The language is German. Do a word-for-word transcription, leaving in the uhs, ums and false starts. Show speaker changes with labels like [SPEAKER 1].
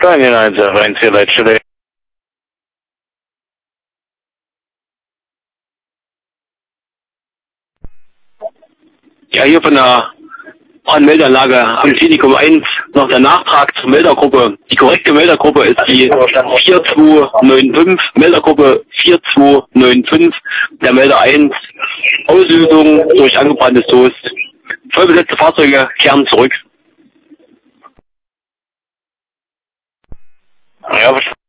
[SPEAKER 1] Keine eins, eins, vier, Leitstelle. Ja, hier von der Brandmeldeanlage am Klinikum eins noch der Nachtrag zur Meldergruppe. Die korrekte Meldergruppe ist die vier zwei neun fünf, Meldergruppe vier zwei neun fünf, der Melder eins, Auslösung durch angebranntes Toast. Vollbesetzte Fahrzeuge kehren zurück. Ja,